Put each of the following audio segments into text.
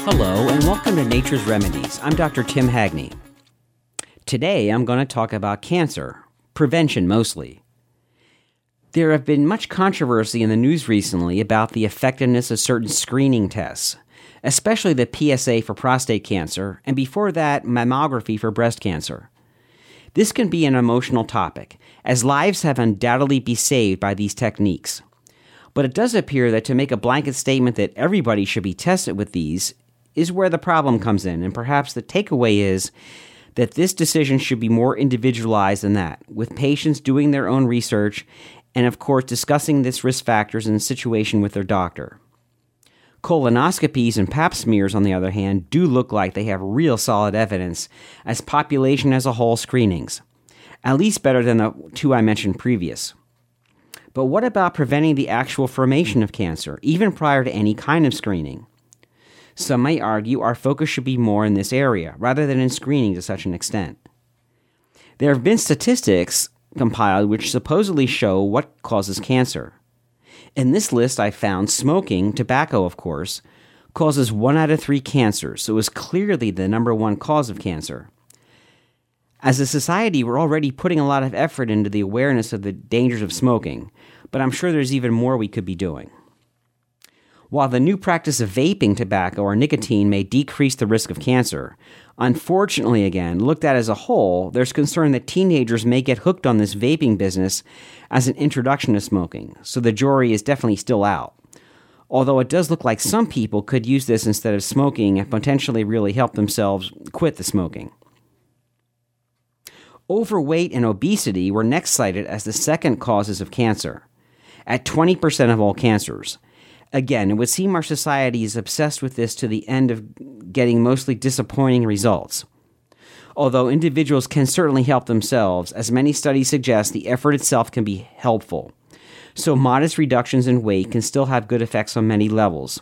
Hello, and welcome to Nature's Remedies. I'm Dr. Tim Hagney. Today, I'm going to talk about cancer, prevention mostly. There have been much controversy in the news recently about the effectiveness of certain screening tests, especially the PSA for prostate cancer, and before that, mammography for breast cancer. This can be an emotional topic, as lives have undoubtedly been saved by these techniques. But it does appear that to make a blanket statement that everybody should be tested with these is where the problem comes in, and perhaps the takeaway is that this decision should be more individualized than that, with patients doing their own research and, of course, discussing this risk factors in the situation with their doctor. Colonoscopies and pap smears, on the other hand, do look like they have real solid evidence as population as a whole screenings, at least better than the two I mentioned previous. But what about preventing the actual formation of cancer, even prior to any kind of screening? Some may argue our focus should be more in this area, rather than in screening to such an extent. There have been statistics compiled which supposedly show what causes cancer. In this list I found smoking, tobacco of course, causes 1 out of 3 cancers, so it is clearly the number one cause of cancer. As a society, we're already putting a lot of effort into the awareness of the dangers of smoking, but I'm sure there's even more we could be doing. While the new practice of vaping tobacco or nicotine may decrease the risk of cancer, unfortunately, again, looked at as a whole, there's concern that teenagers may get hooked on this vaping business as an introduction to smoking, so the jury is definitely still out. Although it does look like some people could use this instead of smoking and potentially really help themselves quit the smoking. Overweight and obesity were next cited as the second causes of cancer, at 20% of all cancers. Again, it would seem our society is obsessed with this to the end of getting mostly disappointing results. Although individuals can certainly help themselves, as many studies suggest the effort itself can be helpful. So modest reductions in weight can still have good effects on many levels.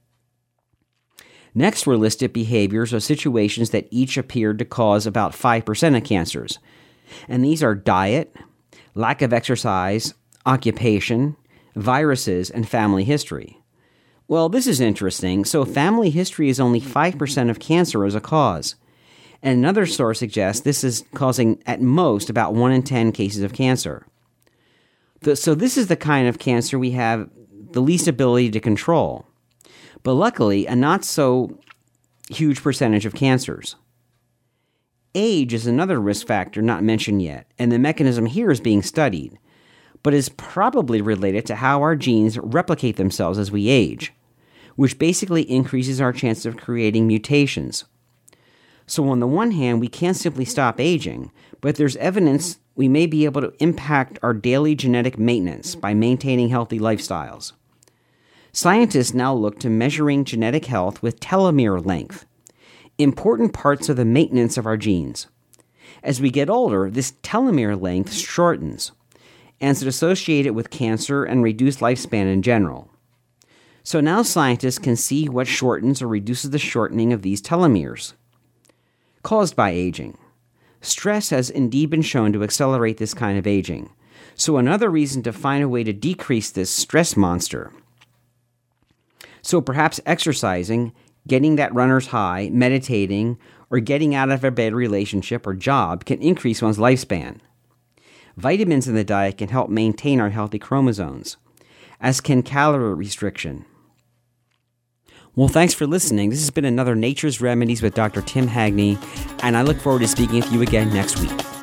Next were listed behaviors or situations that each appeared to cause about 5% of cancers. And these are diet, lack of exercise, occupation, viruses, and family history. Well, this is interesting. So family history is only 5% of cancer as a cause. And another source suggests this is causing at most about 1 in 10 cases of cancer. So this is the kind of cancer we have the least ability to control. But luckily, a not so huge percentage of cancers. Age is another risk factor not mentioned yet, and the mechanism here is being studied, but is probably related to how our genes replicate themselves as we age, which basically increases our chance of creating mutations. So on the one hand, we can't simply stop aging, but there's evidence we may be able to impact our daily genetic maintenance by maintaining healthy lifestyles. Scientists now look to measuring genetic health with telomere length, important parts of the maintenance of our genes. As we get older, this telomere length shortens, and is associated with cancer and reduced lifespan in general. So now scientists can see what shortens or reduces the shortening of these telomeres caused by aging. Stress has indeed been shown to accelerate this kind of aging, so another reason to find a way to decrease this stress monster. So perhaps exercising, getting that runner's high, meditating, or getting out of a bad relationship or job can increase one's lifespan. Vitamins in the diet can help maintain our healthy chromosomes, as can calorie restriction. Well, thanks for listening. This has been another Nature's Remedies with Dr. Tim Hagney, and I look forward to speaking with you again next week.